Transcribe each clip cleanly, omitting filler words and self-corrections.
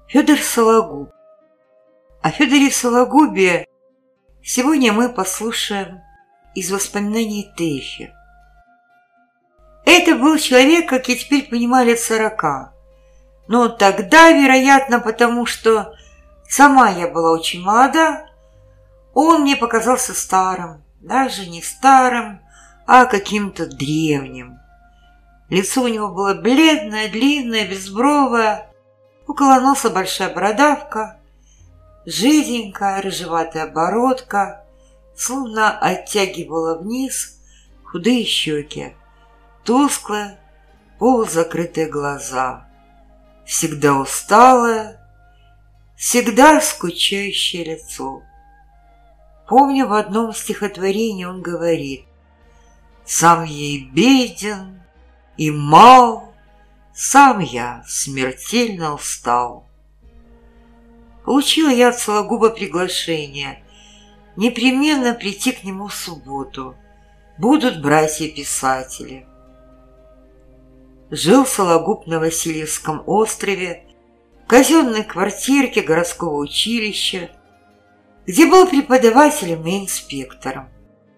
Федор Сологуб. О Федоре Сологубе сегодня мы послушаем из воспоминаний Тэфи. Это был человек, как я теперь понимаю, лет 40. Но тогда, вероятно, потому что сама я была очень молода, он мне показался старым, даже не старым, а каким-то древним. Лицо у него было бледное, длинное, безбровое, около носа большая бородавка, жиденькая рыжеватая бородка, словно оттягивала вниз худые щеки, тусклые, полузакрытые глаза, всегда усталое, всегда скучающее лицо. Помню, в одном стихотворении он говорит: «Сам я и беден, и мал, сам я смертельно устал». Получила я от Сологуба приглашение непременно прийти к нему в субботу. Будут братья-писатели. Жил Сологуб на Васильевском острове, в казенной квартирке городского училища, где был преподавателем и инспектором.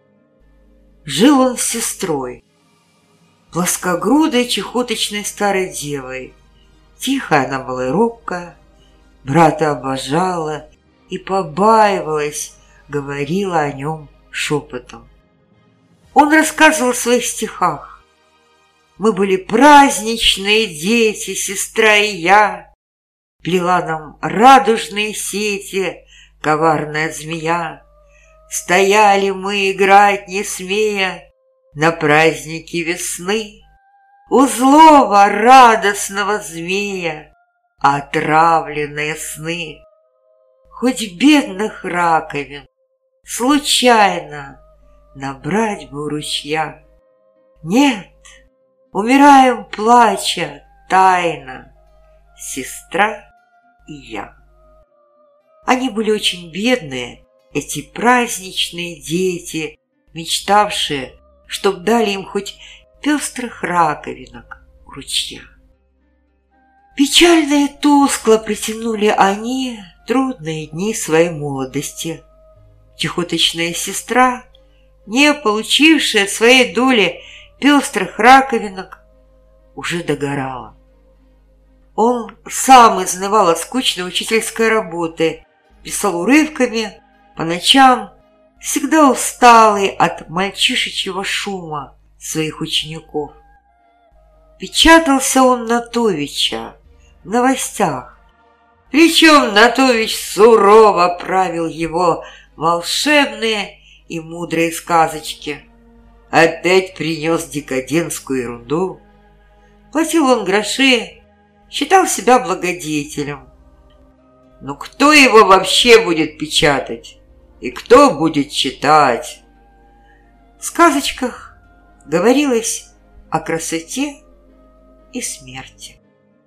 Жил он с сестрой, плоскогрудой чехоточной старой девой. Тихая она была и робкая, брата обожала и побаивалась, говорила о нем шепотом. Он рассказывал в своих стихах: «Мы были праздничные дети, сестра и я, плела нам радужные сети коварная змея. Стояли мы играть, не смея, на празднике весны, у злого радостного змея отравленные сны. Хоть бедных раковин случайно набрать бы у ручья. Нет, умираем плача тайно, сестра и я». Они были очень бедные, эти праздничные дети, мечтавшие, чтоб дали им хоть пестрых раковинок у ручья. Печально и тускло протянули они трудные дни своей молодости. Чехоточная сестра, не получившая своей доли пестрых раковинок, уже догорала. Он сам изнывал от скучной учительской работы, писал урывками, по ночам, всегда усталый от мальчишечьего шума своих учеников. Печатался он на Товича в новостях, причем Натович сурово правил его волшебные и мудрые сказочки. Опять принес декадентскую ерунду. Платил он гроши, считал себя благодетелем. Но кто его вообще будет печатать? И кто будет читать? В сказочках говорилось о красоте и смерти.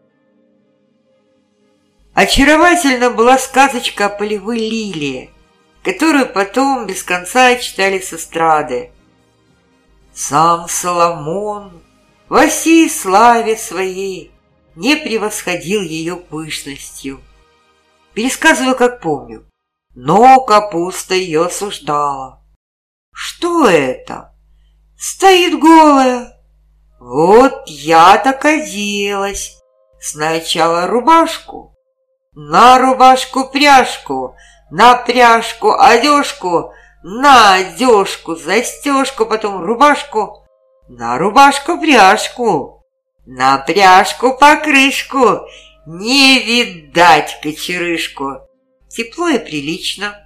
Очаровательна была сказочка о полевой лилии, которую потом без конца читали с эстрады. Сам Соломон во всей славе своей не превосходил ее пышностью. Пересказываю, как помню. Но капуста ее осуждала. Что это? Стоит голая. Вот я так оделась. Сначала рубашку, на рубашку пряжку, на пряжку одежку, на одежку застежку, потом рубашку, на рубашку пряжку, на пряжку покрышку. Не видать кочерышку. Тепло и прилично.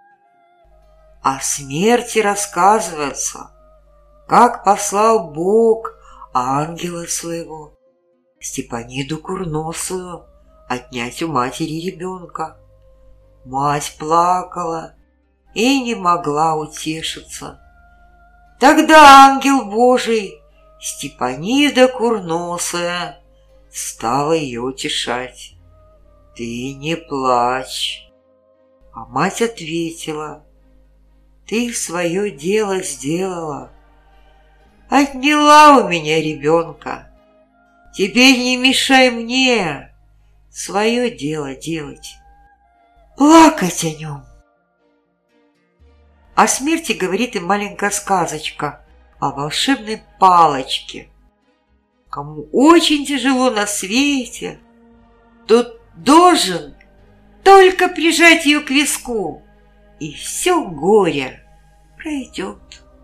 О смерти рассказывается, как послал Бог ангела своего, Степаниду Курносую, отнять у матери ребенка. Мать плакала и не могла утешиться. Тогда ангел Божий, Степанида Курносая, стала ее утешать. «Ты не плачь». А мать ответила: «Ты свое дело сделала. Отняла у меня ребенка. Теперь не мешай мне. свое дело делать, плакать о нем. О смерти говорит и маленькая сказочка о волшебной палочке. Кому очень тяжело на свете, тот должен только прижать ее к виску, и все горе пройдет.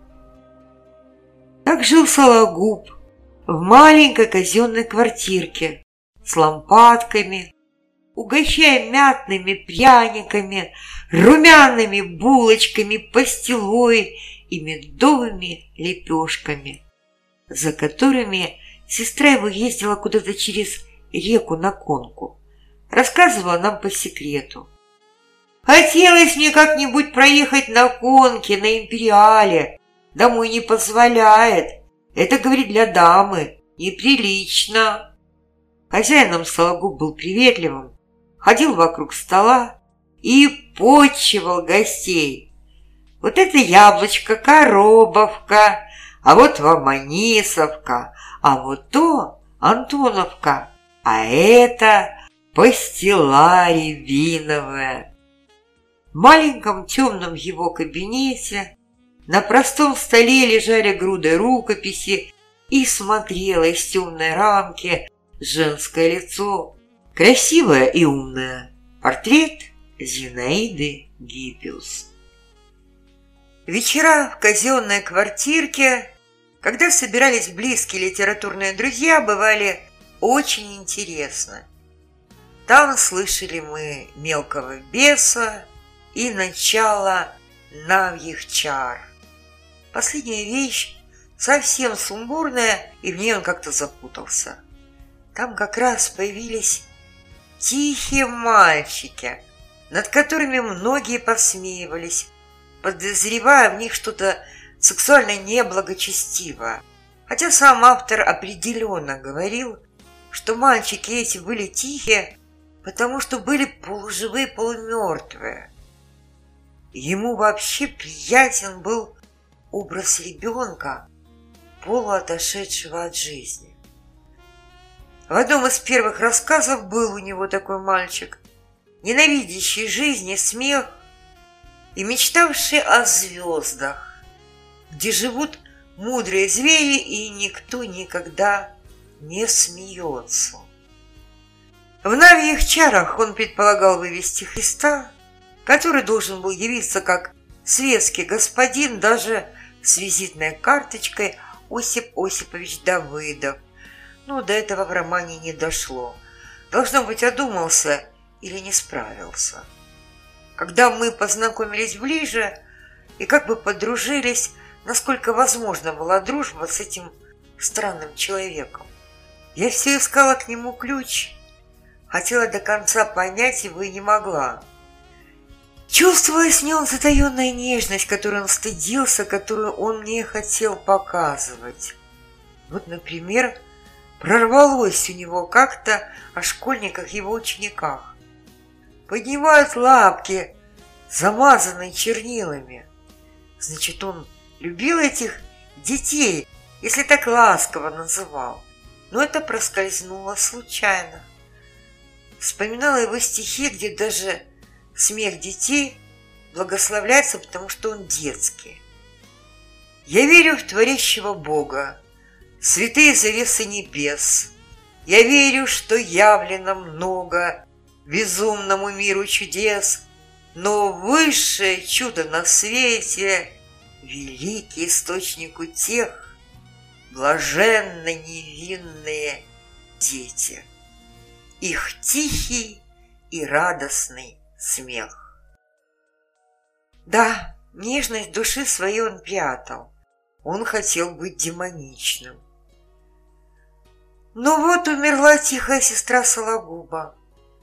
Так жил Сологуб в маленькой казенной квартирке с лампадками, угощая мятными пряниками, румяными булочками, пастилой и медовыми лепешками, за которыми сестра его ездила куда-то через реку на конку. Рассказывала нам по секрету. Хотелось мне как-нибудь проехать на конке, на империале. Домой не позволяет. Это, говорит, для дамы. Неприлично. Хозяином Сологуб был приветливым, ходил вокруг стола и почивал гостей. Вот это яблочко Коробовка, а вот вам Анисовка, а вот то Антоновка, а это пастила рябиновая. В маленьком темном его кабинете на простом столе лежали груды рукописи и смотрело из темной рамки женское лицо, красивое и умное, портрет Зинаиды Гиппиус. Вечера в казенной квартирке, когда собирались близкие литературные друзья, бывали очень интересны. Там слышали мы «Мелкого беса» и начало «Навьих чар». Последняя вещь совсем сумбурная, и в ней он как-то запутался. Там как раз появились тихие мальчики, над которыми многие посмеивались, подозревая в них что-то сексуально неблагочестивое. Хотя сам автор определенно говорил, что мальчики эти были тихие, потому что были полуживые, полумертвые. Ему вообще приятен был образ ребенка, полуотошедшего от жизни. В одном из первых рассказов был у него такой мальчик, ненавидящий жизнь и смех, и мечтавший о звездах, где живут мудрые звери, и никто никогда не смеется. В «Навьих чарах» он предполагал вывести Христа, который должен был явиться как светский господин даже с визитной карточкой Осип Осипович Давыдов. Но до этого в романе не дошло. Должно быть, одумался или не справился. Когда мы познакомились ближе и как бы подружились, насколько возможно была дружба с этим странным человеком, я все искала к нему ключ, хотела до конца понять его и не могла. Чувствовалась в нем затаенная нежность, которую он стыдился, которую он мне хотел показывать. Вот, например, прорвалось у него как-то о школьниках, его учениках. Поднимают лапки, замазанные чернилами. Значит, он любил этих детей, если так ласково называл. Но это проскользнуло случайно. Вспоминала его стихи, где даже смех детей благословляется, потому что он детский. Я верю в творящего Бога, святые завесы небес. Я верю, что явлено много безумному миру чудес, но высшее чудо на свете — великий источник утех, блаженно невинные дети, их тихий и радостный смех. Да, нежность души своей он прятал, он хотел быть демоничным. Но вот умерла тихая сестра Сологуба.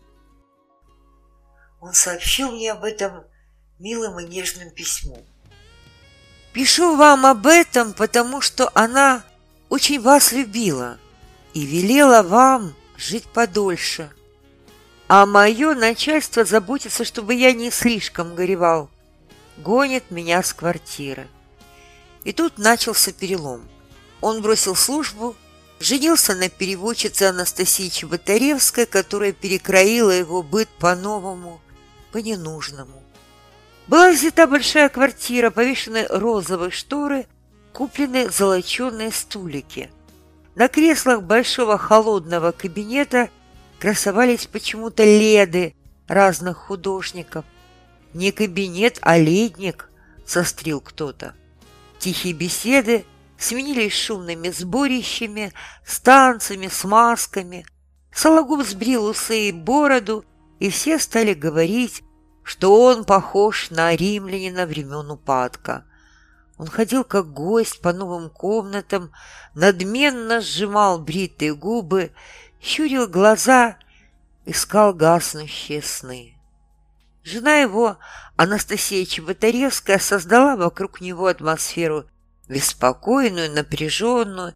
Он сообщил мне об этом милым и нежным письмом. Пишу вам об этом, потому что она очень вас любила и велела вам жить подольше. А мое начальство заботится, чтобы я не слишком горевал. Гонит меня с квартиры. И тут начался перелом. Он бросил службу женился на переводчице Анастасии Чеботаревской, которая перекроила его быт по-новому, по-ненужному. Была взята большая квартира, повешены розовые шторы, куплены золоченые стулики. На креслах большого холодного кабинета красовались почему-то леды разных художников. Не кабинет, а ледник, сострил кто-то. Тихие беседы сменились шумными сборищами, с танцами, с масками. Сологуб сбрил усы и бороду, и все стали говорить, что он похож на римлянина времен упадка. Он ходил как гость по новым комнатам, надменно сжимал бритые губы, щурил глаза, искал гаснущие сны. Жена его, Анастасия Чеботаревская, создала вокруг него атмосферу беспокойную, напряженную.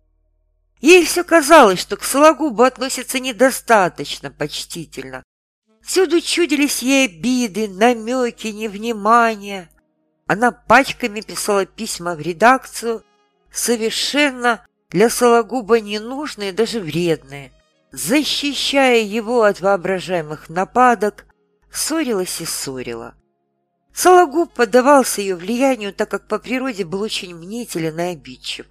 Ей все казалось, что к Сологубу относятся недостаточно почтительно. Всюду чудились ей обиды, намеки, невнимание. Она пачками писала письма в редакцию, совершенно для Сологуба ненужные, даже вредные. Защищая его от воображаемых нападок, ссорилась и ссорила. Сологуб поддавался ее влиянию, так как по природе был очень мнителен и обидчив.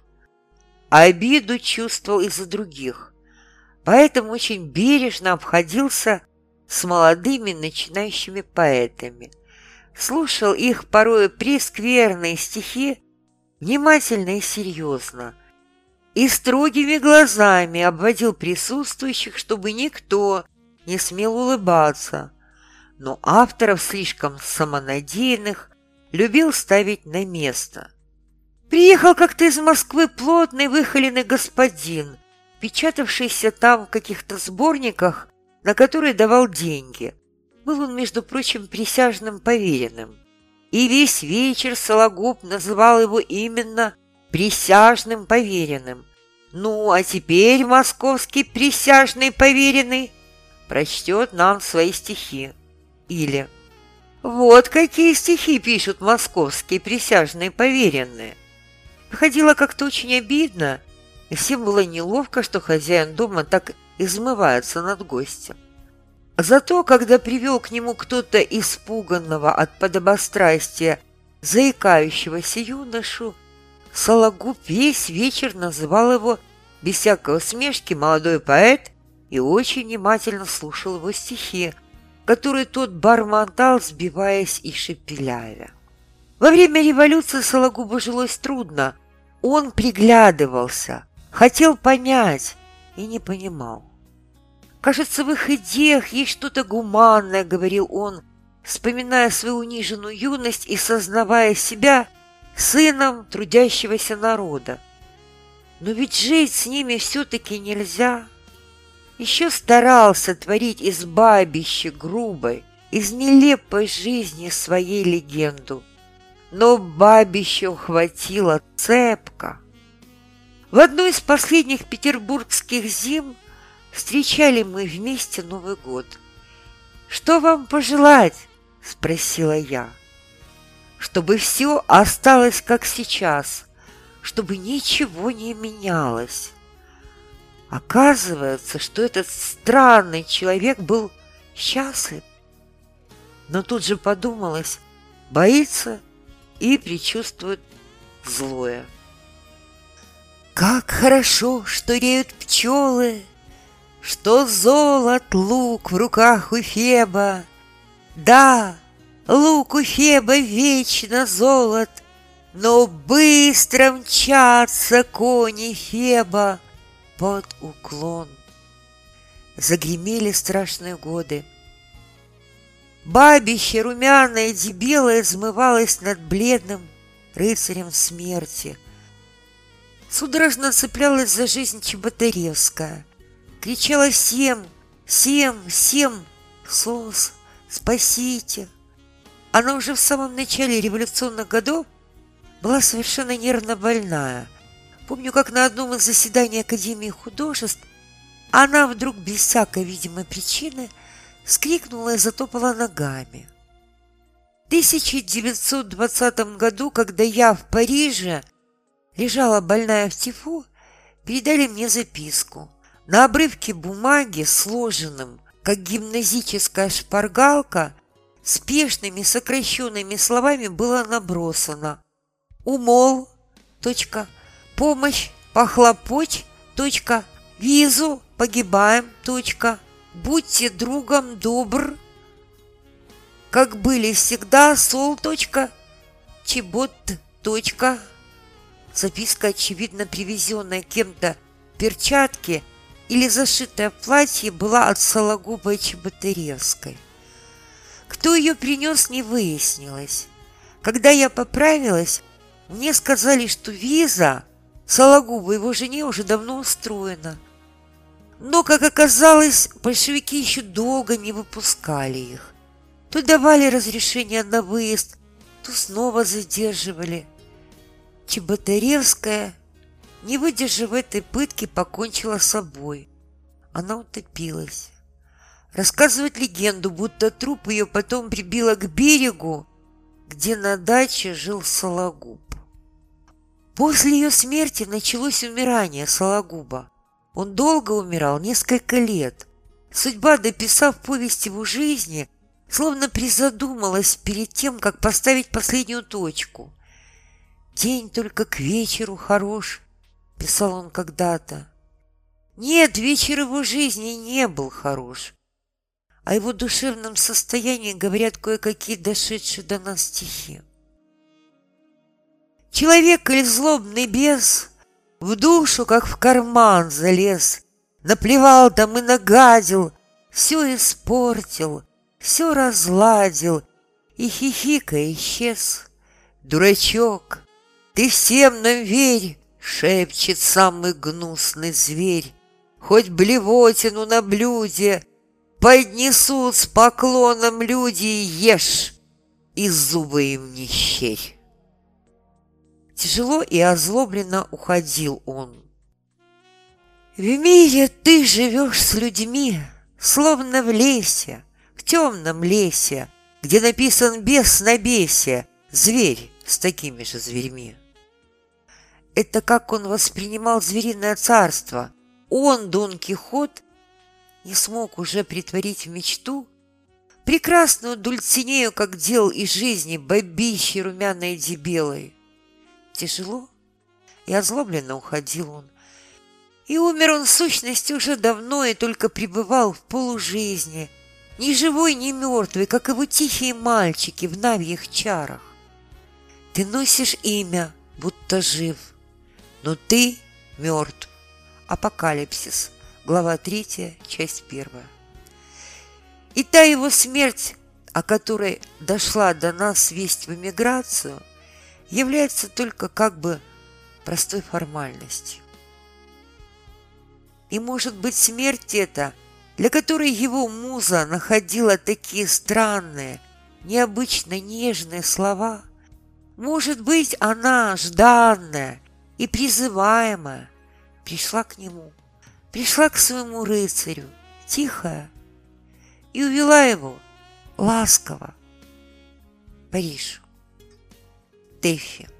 А обиду чувствовал из-за других, поэтому очень бережно обходился с молодыми начинающими поэтами. Слушал их порою прескверные стихи внимательно и серьезно, и строгими глазами обводил присутствующих, чтобы никто не смел улыбаться, но авторов слишком самонадеянных любил ставить на место. Приехал как-то из Москвы плотный выхоленный господин, печатавшийся там в каких-то сборниках, на которые давал деньги. Был он, между прочим, присяжным поверенным. И весь вечер Сологуб называл его именно присяжным поверенным. Ну, а теперь московский присяжный поверенный прочтет нам свои стихи. Или вот какие стихи пишут московские присяжные поверенные. Выходило как-то очень обидно, и всем было неловко, что хозяин дома так измывается над гостем. Зато, когда привел к нему кто-то испуганного от подобострастия заикающегося юношу, Сологуб весь вечер называл его без всякой усмешки молодой поэт и очень внимательно слушал его стихи, которые тот бормотал, сбиваясь и шепелявя. Во время революции Сологубу жилось трудно. Он приглядывался, хотел понять и не понимал. «Кажется, в их идеях есть что-то гуманное», — говорил он, вспоминая свою униженную юность и сознавая себя сыном трудящегося народа. «Но ведь жить с ними все-таки нельзя». Еще старался творить из бабища грубой, из нелепой жизни своей легенду. Но бабища ухватила цепко. В одну из последних петербургских зим встречали мы вместе Новый год. «Что вам пожелать?» — спросила я. «Чтобы все осталось как сейчас, чтобы ничего не менялось». Оказывается, что этот странный человек был счастлив. Но тут же подумалось, боится и предчувствует злое. «Как хорошо, что реют пчелы, что золот лук в руках у Феба. Да, лук у Феба вечно золот, но быстро мчатся кони Феба под уклон». Загремели страшные годы. Бабище, румяное и дебелое, измывалось над бледным рыцарем смерти. Судорожно цеплялась за жизнь Чеботаревская. Кричала всем, «СОС, спасите!» Она уже в самом начале революционных годов была совершенно нервно больная. Помню, как на одном из заседаний Академии художеств она вдруг без всякой видимой причины вскрикнула и затопала ногами. В 1920 году, когда я в Париже лежала больная в тифу, передали мне записку. На обрывке бумаги, сложенным, как гимназическая шпаргалка, спешными сокращенными словами было набросано: «Умол. Помощь. Похлопочь. Визу. Погибаем. Будьте другом добр. Как были всегда. Сол. Чебот. Записка, очевидно привезенная кем-то в перчатке или зашитая в платье, была от Сологуба Чеботаревской. Кто ее принес, не выяснилось. Когда я поправилась, мне сказали, что виза Сологубу и его жене уже давно устроена. Но, как оказалось, большевики еще долго не выпускали их. То давали разрешение на выезд, то снова задерживали. Чеботаревская, не выдержав этой пытки, покончила с собой. Она утопилась. Рассказывают легенду, будто труп ее потом прибило к берегу, где на даче жил Сологуб. После ее смерти началось умирание Сологуба. Он долго умирал, несколько лет. Судьба, дописав повесть его жизни, словно призадумалась перед тем, как поставить последнюю точку. «День только к вечеру хорош», — писал он когда-то. Нет, вечер его жизни не был хорош. О его душевном состоянии говорят кое-какие дошедшие до нас стихи. Человек или злобный бес в душу, как в карман, залез, наплевал там и нагадил, все испортил, все разладил и хихикая исчез. Дурачок, ты всем нам верь, шепчет самый гнусный зверь. Хоть блевотину на блюде поднесут с поклоном люди, и ешь, и зубы им не щерь. Тяжело и озлобленно уходил он. В мире ты живешь с людьми, словно в лесе, в темном лесе, где написан бес на бесе, зверь с такими же зверьми. Это как он воспринимал звериное царство. Он, Дон Кихот, не смог уже притворить в мечту прекрасную Дульцинею, как делал из жизни бабищей румяной дебелой. Тяжело и озлобленно уходил он. И умер он в сущности уже давно и только пребывал в полужизни, ни живой, ни мертвый, как его тихие мальчики в навьих чарах. Ты носишь имя, будто жив, но ты мертв. Апокалипсис, глава 3, часть 1. И та его смерть, о которой дошла до нас весть в эмиграцию, является только как бы простой формальностью. И, может быть, смерть эта, для которой его муза находила такие странные, необычно нежные слова, может быть, она, жданная и призываемая, пришла к нему, пришла к своему рыцарю, тихая, и увела его ласково в Париж. Тэффи.